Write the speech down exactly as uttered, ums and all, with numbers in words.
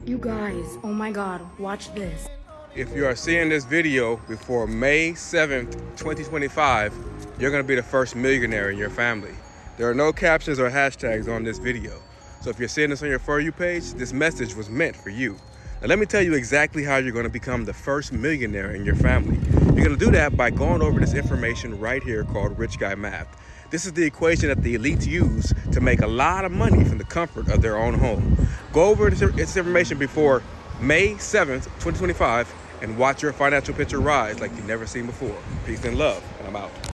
You guys, oh my God, watch this. If you are seeing this video before May seventh, twenty twenty-five, you're gonna be the first millionaire in your family. There are no captions or hashtags on this video. So if you're seeing this on your For You page, this message was meant for you. Now let me tell you exactly how you're gonna become the first millionaire in your family. You're gonna do that by going over this information right here called Rich Guy Math. This is the equation that the elites use to make a lot of money from the comfort of their own home. Go over this information before May seventh, twenty twenty-five, and watch your financial picture rise like you've never seen before. Peace and love, and I'm out.